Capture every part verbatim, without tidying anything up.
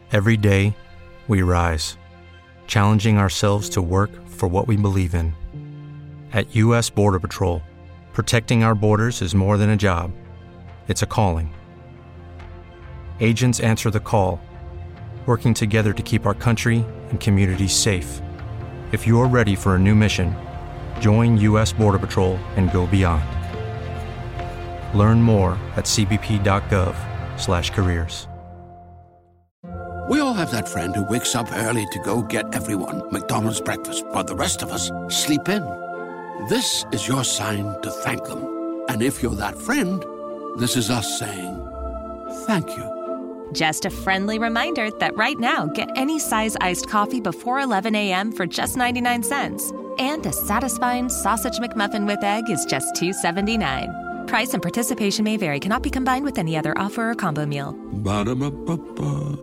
Every day, we rise, challenging ourselves to work for what we believe in. At U S Border Patrol, protecting our borders is more than a job. It's a calling. Agents answer the call, working together to keep our country and communities safe. If you're ready for a new mission, join U S Border Patrol and go beyond. Learn more at c b p dot gov slash careers. We all have that friend who wakes up early to go get everyone McDonald's breakfast, while the rest of us sleep in. This is your sign to thank them. And if you're that friend, this is us saying thank you. Just a friendly reminder that right now, get any size iced coffee before eleven a.m. for just ninety-nine cents. And a satisfying sausage McMuffin with egg is just two seventy-nine. Price and participation may vary. Cannot be combined with any other offer or combo meal. Ba-da-ba-ba-ba.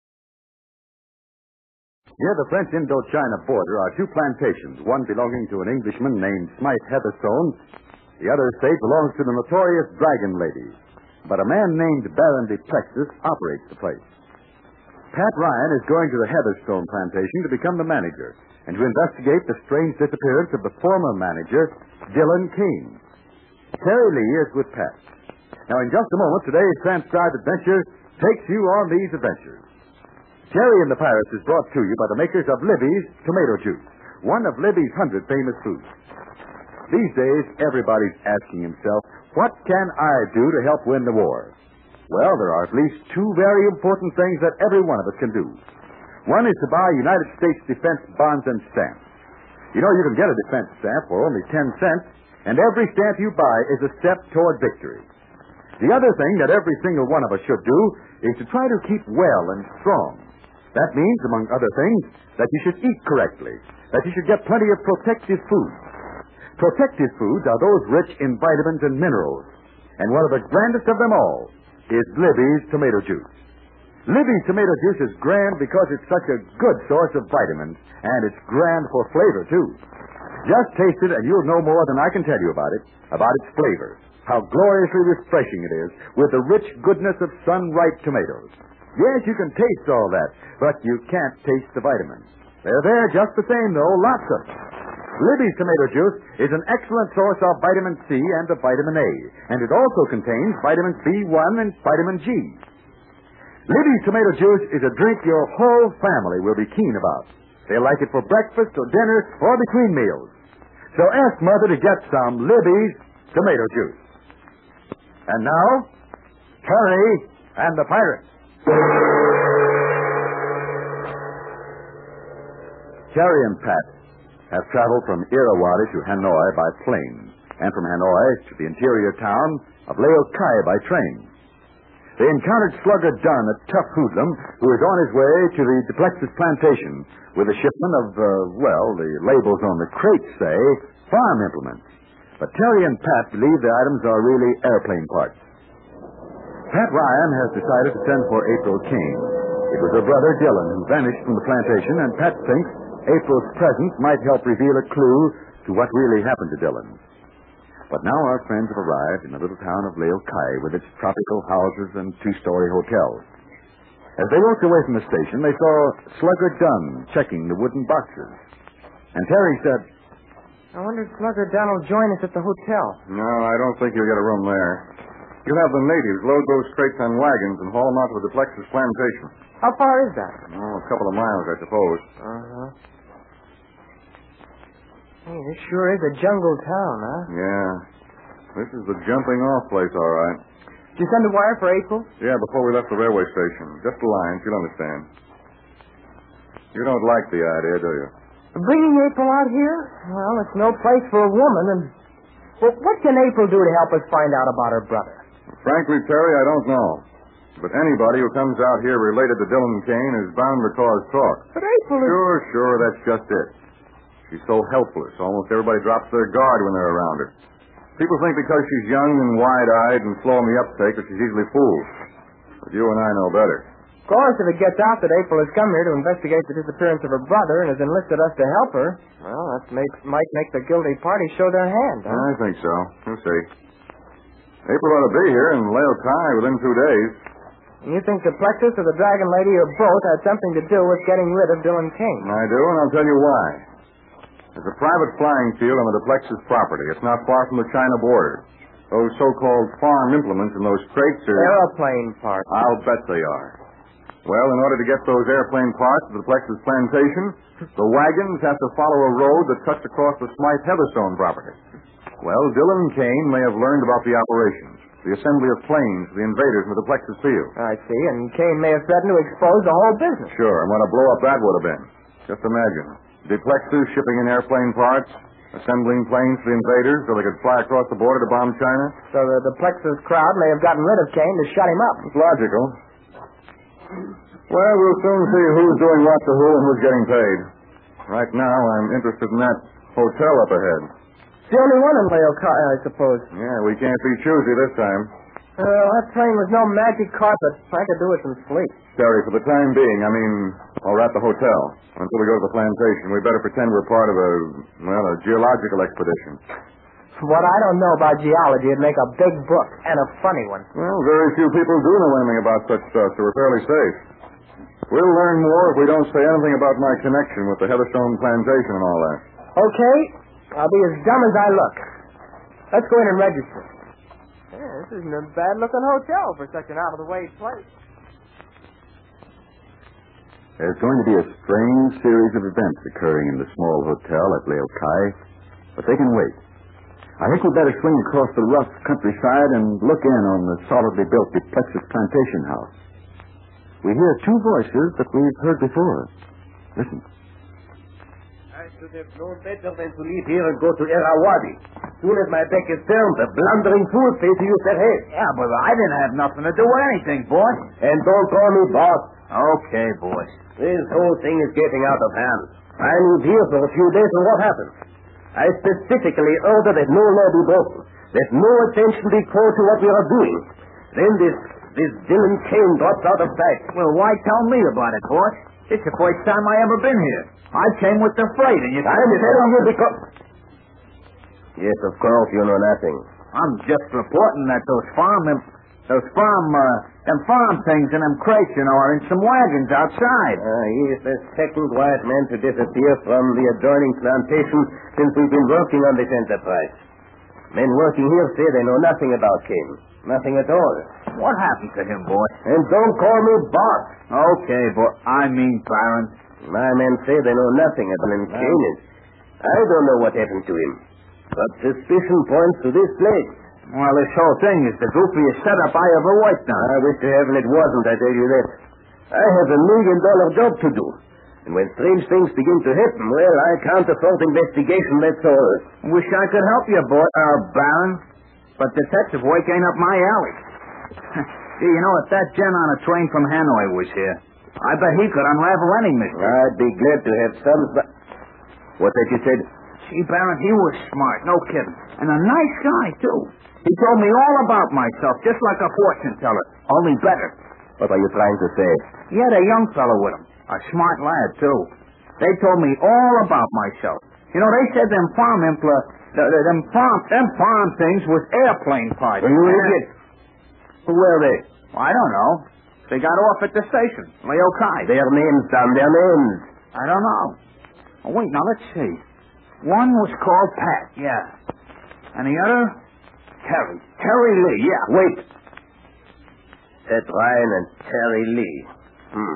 Near the French Indochina border are two plantations, one belonging to an Englishman named Smythe Heatherstone. The other estate belongs to the notorious Dragon Lady. But a man named Baron de Plexus operates the place. Pat Ryan is going to the Heatherstone plantation to become the manager and to investigate the strange disappearance of the former manager, Dylan Kane. Terry Lee is with Pat. Now, in just a moment, today's transcribed adventure takes you on these adventures. Terry and the Pirates is brought to you by the makers of Libby's Tomato Juice, one of Libby's hundred famous foods. These days, everybody's asking himself, what can I do to help win the war? Well, there are at least two very important things that every one of us can do. One is to buy United States defense bonds and stamps. You know, you can get a defense stamp for only ten cents, and every stamp you buy is a step toward victory. The other thing that every single one of us should do is to try to keep well and strong. That means, among other things, that you should eat correctly, that you should get plenty of protective foods. Protective foods are those rich in vitamins and minerals. And one of the grandest of them all is Libby's Tomato Juice. Libby's Tomato Juice is grand because it's such a good source of vitamins, and it's grand for flavor, too. Just taste it, and you'll know more than I can tell you about it, about its flavor, how gloriously refreshing it is with the rich goodness of sun-ripe tomatoes. Yes, you can taste all that, but you can't taste the vitamins. They're there just the same, though, lots of them. Libby's Tomato Juice is an excellent source of vitamin C and of vitamin A, and it also contains vitamins B one and vitamin G. Libby's Tomato Juice is a drink your whole family will be keen about. They'll like it for breakfast or dinner or between meals. So ask Mother to get some Libby's Tomato Juice. And now, Terry and the Pirates. Terry and Pat have traveled from Irrawaddy to Hanoi by plane, and from Hanoi to the interior town of Leo Kai by train. They encountered Slugger Dunn, a tough hoodlum, who is on his way to the Duplexus plantation with a shipment of, uh, well, the labels on the crates say farm implements. But Terry and Pat believe the items are really airplane parts. Pat Ryan has decided to send for April Kane. It was her brother Dylan who vanished from the plantation, and Pat thinks April's presence might help reveal a clue to what really happened to Dylan. But now our friends have arrived in the little town of Leo Kai with its tropical houses and two-story hotels. As they walked away from the station, they saw Slugger Dunn checking the wooden boxes. And Terry said, I wonder if Slugger Dunn will join us at the hotel. No, I don't think you'll get a room there. You'll have the natives load those crates on wagons and haul them out to the Duplexus plantation. How far is that? Oh, a couple of miles, I suppose. Uh-huh. Hey, this sure is a jungle town, huh? Yeah. This is the jumping-off place, all right. Did you send a wire for April? Yeah, before we left the railway station. Just a line, she'll understand. You don't like the idea, do you? Bringing April out here? Well, it's no place for a woman, and... Well, what can April do to help us find out about her brother? Frankly, Terry, I don't know. But anybody who comes out here related to Dylan Kane is bound to cause talk. But April is... Sure, sure, that's just it. She's so helpless. Almost everybody drops their guard when they're around her. People think because she's young and wide-eyed and slow on the uptake that she's easily fooled. But you and I know better. Of course, if it gets out that April has come here to investigate the disappearance of her brother and has enlisted us to help her, well, that makes, might make the guilty party show their hand, huh? I think so. We'll see. April ought to be here in Leo Kai within two days. And you think the Plexus or the Dragon Lady or both had something to do with getting rid of Dillon Kane? I do, and I'll tell you why. There's a private flying field on the Plexus property. It's not far from the China border. Those so-called farm implements in those crates are... Aeroplane parts. I'll bet they are. Well, in order to get those airplane parts to the Plexus plantation, the wagons have to follow a road that cuts across the Smythe Heatherstone property. Well, Dillon Kane may have learned about the operations, the assembly of planes for the invaders into the Plexus field. I see, and Kane may have threatened to expose the whole business. Sure, and what a blow-up that would have been. Just imagine. The Plexus shipping in airplane parts, assembling planes for the invaders so they could fly across the border to bomb China. So the, the Plexus crowd may have gotten rid of Kane to shut him up. It's logical. Well, we'll soon see who's doing what to who and who's getting paid. Right now, I'm interested in that hotel up ahead. It's the only one in Leo Kai, I suppose. Yeah, we can't be choosy this time. Uh, that plane was no magic carpet. I could do with some sleep. Terry, for the time being, I mean, or at the hotel, until we go to the plantation, we better pretend we're part of a, well, a geological expedition. What I don't know about geology would make a big book, and a funny one. Well, very few people do know anything about such stuff, so we're fairly safe. We'll learn more if we don't say anything about my connection with the Heatherstone plantation and all that. Okay, I'll be as dumb as I look. Let's go in and register. Yeah, this isn't a bad-looking hotel for such an out-of-the-way place. There's going to be a strange series of events occurring in the small hotel at Leo Kai, but they can wait. I think we'd better swing across the rough countryside and look in on the solidly built Plexus plantation house. We hear two voices that we've heard before. Listen. I should have known better than to leave here and go to Irrawaddy. Soon as my back is turned, the blundering fool say to use their head. Yeah, but I didn't have nothing to do with anything, boss. And don't call me boss. Okay, boss. This whole thing is getting out of hand. I lived here for a few days, and what happened? I specifically order that no law be broken, that no attention be called to what we are doing. Then this this Dillon Kane drops out of sight. Well, why tell me about it, boss? It's the first time I ever been here. I came with the freight, and you... I'm telling you because... Yes, of course, you know nothing. I'm just reporting that those farm... Imp- those farm... Uh, them farm things and them crates, you know, are in some wagons outside. Ah, he is the second white man to disappear from the adjoining plantation since we've been working on this enterprise. Men working here say they know nothing about Kane. Nothing at all. What happened to him, boss? And don't call me boss. Okay, but I mean, Baron. My men say they know nothing about Dillon Kane. I don't know what happened to him. But suspicion points to this place. Well, this whole thing is the goofiest setup I ever worked on. I wish to heaven it wasn't, I tell you that. I have a million dollar job to do. And when strange things begin to happen, well, I can't afford investigation, that's all. Wish I could help you, boy, uh, Baron. But detective work ain't up my alley. Gee, you know, if that gent on a train from Hanoi was here, I bet he could unravel any mystery. I'd be glad to have some... What that you said? Gee, Baron, he was smart, no kidding. And a nice guy, too. He told me all about myself, just like a fortune teller, only better. What are you trying to say? He had a young fellow with him, a smart lad, too. They told me all about myself. You know, they said them farm impla... The, the, them farm them farm things was airplane parts. You idiot. Who were they? I don't know. They got off at the station, Leo Kai. Their names, Tom, their names. I don't know. Oh, wait, now let's see. One was called Pat, yeah. And the other, Terry. Terry Lee, yeah. Wait. Pat Ryan and Terry Lee. Hmm.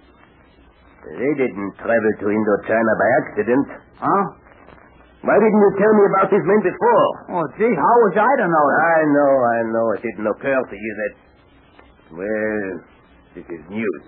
They didn't travel to Indochina by accident. Huh? Why didn't you tell me about these men before? Oh, gee, how was I to know that? I know, I know. It didn't occur to you that... Well, this is news.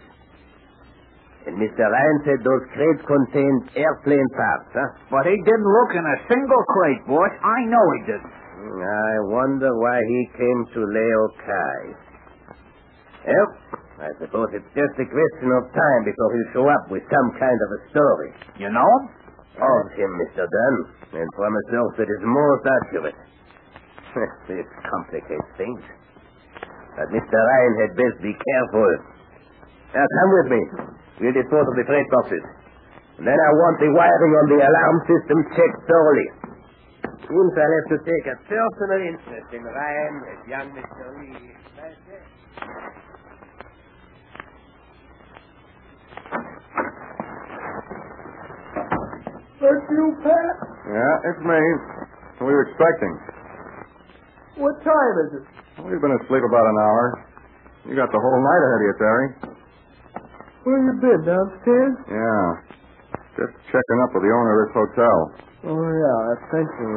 And Mister Ryan said those crates contained airplane parts, huh? But he didn't look in a single crate, boss. I know he didn't. I wonder why he came to Leo Kai. Well, I suppose it's just a question of time before he'll show up with some kind of a story. You know him? Of him, Mister Dunn, and from a source that is most accurate. This complicates things. But Mister Ryan had best be careful. Now, come with me. We'll dispose of the freight boxes. And then I want the wiring on the alarm system checked thoroughly. Since I'll have to take a personal interest in Ryan and young Mister Lee. That's you, Pat? Yeah, it's me. What were you expecting? What time is it? Well, you've been asleep about an hour. You got the whole night ahead of you, Terry. Where you been, downstairs? Yeah. Just checking up with the owner of this hotel. Oh, yeah, that Frenchman.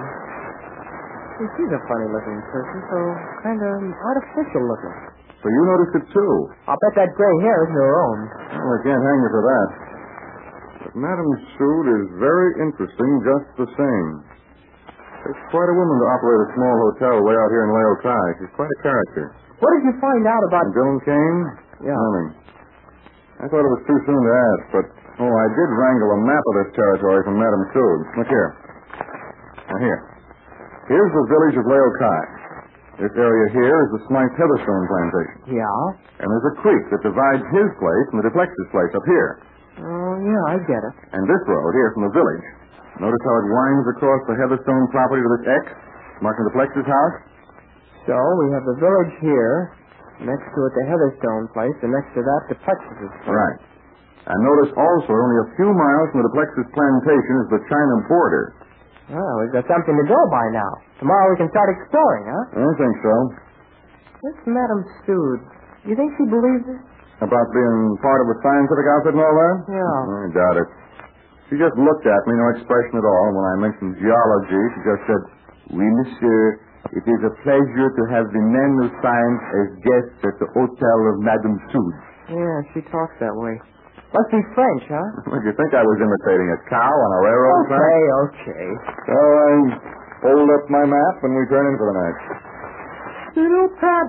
Well, she's a funny-looking person, so kind of artificial looking. So you noticed it, too. I'll bet that gray hair isn't her own. Well, I can't hang you for that. But Madame Sood is very interesting just the same. It's quite a woman to operate a small hotel way out here in Leo Kai. She's quite a character. What did you find out about... And Dillon Kane? Yeah. Nothing. I thought it was too soon to ask, but, oh, I did wrangle a map of this territory from Madame Sood. Look here. Now, here. Here's the village of Leo Kai. This area here is the Smythe Heatherstone plantation. Yeah? And there's a creek that divides his place from the Duplex's place up here. Oh, yeah, I get it. And this road here from the village. Notice how it winds across the Heatherstone property to this X, marking the Duplex's house? So, we have the village here, next to it the Heatherstone place, and next to that the Duplex's place. Right. And notice also only a few miles from the Duplex's plantation is the China border. Well, we've got something to go by now. Tomorrow we can start exploring, huh? I don't think so. This Madame Sood, you think she believes it? About being part of a scientific outfit and all that? Yeah. I doubt it. She just looked at me, no expression at all. When I mentioned geology, she just said, "Oui, monsieur. It is a pleasure to have the men of science as guests at the hotel of Madame Sood." Yeah, she talks that way. Must be French, huh? Would you think I was imitating a cow on a railroad track? Okay, okay. So I fold up my map and we turn in for the night. You know, Pat,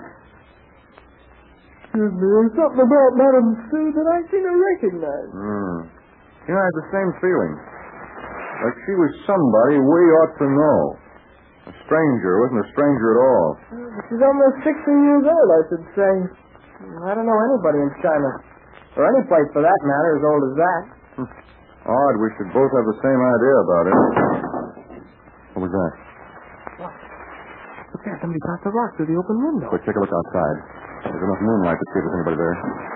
excuse me, there's something about Madame Sood that I seem to recognize. Hmm. You know, I had the same feeling. Like she was somebody we ought to know. A stranger wasn't a stranger at all. Well, she's almost sixty years old, I should say. I don't know anybody in China. Or any place, for that matter, as old as that. Odd, we should both have the same idea about it. What was that? Look there, somebody tossed a rock through the open window. Quick, take a look outside. There's enough moonlight to see if there's anybody there.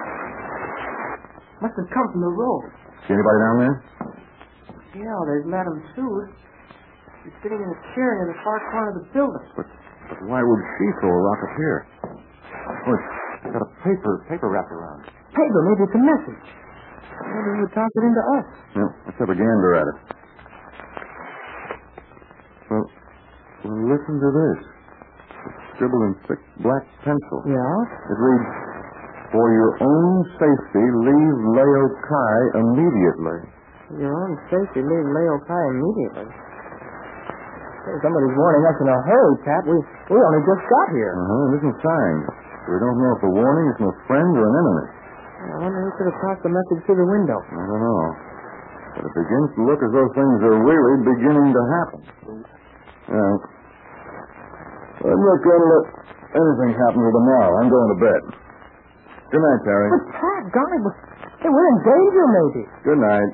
Must have come from the road. See anybody down there? Yeah, there's Madame Sood. She's sitting in a chair near the far corner of the building. But, but why would she throw a rock up here? Oh, it's got a paper, paper wrapped around it. Paper, maybe it's a message. Maybe he would toss it into us. Yeah, let's have a gander at it. Well, well, listen to this. It's scribbled in thick black pencil. Yeah? It reads, "For your own safety, leave Leo Kai immediately." For your own safety, leave Leo Kai immediately. Hey, somebody's warning us in a hurry, Pat. We we only just got here. Uh-huh, it isn't signed. We don't know if the warning is from a friend or an enemy. I wonder who could have tossed the message through the window. I don't know. But it begins to look as though things are really beginning to happen. Well, I'm not going to let anything happen till tomorrow. I'm going to bed. Good night, Terry. But, Pat, golly, but, hey, we're in danger, maybe. Good night.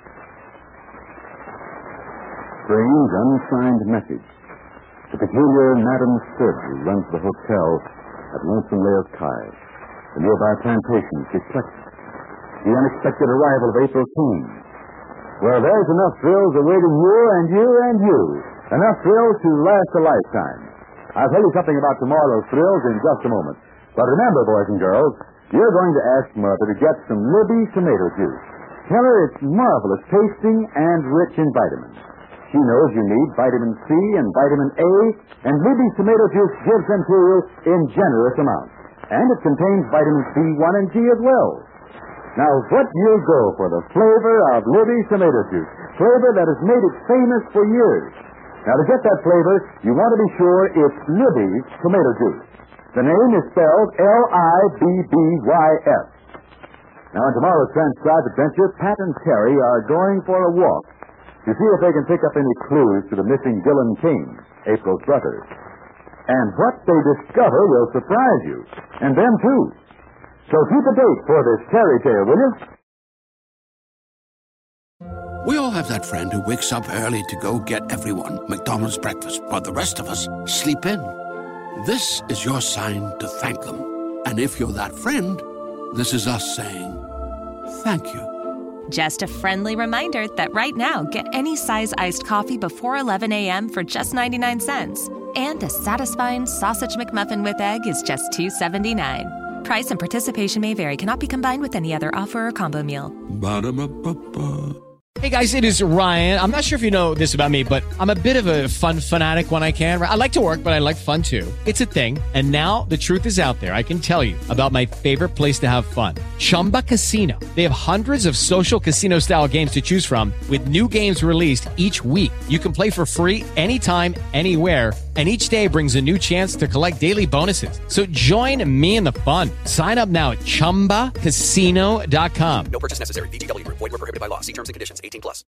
Strange, unsigned message. The peculiar Madame Sood, who runs the hotel at Lonesome Leo Kai. The nearby plantation, Duplex's. The unexpected arrival of April Kane. Well, there's enough thrills awaiting you and you and you. Enough thrills to last a lifetime. I'll tell you something about tomorrow's thrills in just a moment. But remember, boys and girls, you're going to ask Mother to get some Libby tomato juice. Tell her it's marvelous tasting and rich in vitamins. She knows you need vitamin C and vitamin A, and Libby's tomato juice gives them to you in generous amounts. And it contains vitamin C one and G as well. Now, what you'll go for the flavor of Libby's tomato juice, flavor that has made it famous for years. Now, to get that flavor, you want to be sure it's Libby's tomato juice. The name is spelled L I B B Y S. Now, in tomorrow's transcribed adventure, Pat and Terry are going for a walk to see if they can pick up any clues to the missing Dillon Kane, April's brother. And what they discover will surprise you, and them too. So keep a date for this Terry tale, will you? We all have that friend who wakes up early to go get everyone McDonald's breakfast, while the rest of us sleep in. This is your sign to thank them. And if you're that friend, this is us saying thank you. Just a friendly reminder that right now, get any size iced coffee before eleven a.m. for just ninety-nine cents. And a satisfying sausage McMuffin with egg is just two seventy-nine. Price and participation may vary. Cannot be combined with any other offer or combo meal. Ba-da-ba-ba-ba. Hey guys, it is Ryan. I'm not sure if you know this about me, but I'm a bit of a fun fanatic when I can. I like to work, but I like fun too. It's a thing. And now the truth is out there. I can tell you about my favorite place to have fun. Chumba Casino. They have hundreds of social casino style games to choose from with new games released each week. You can play for free anytime, anywhere. And each day brings a new chance to collect daily bonuses. So join me in the fun. Sign up now at chumba casino dot com. No purchase necessary. V G W Group. Void where prohibited by law. See terms and conditions. eighteen plus.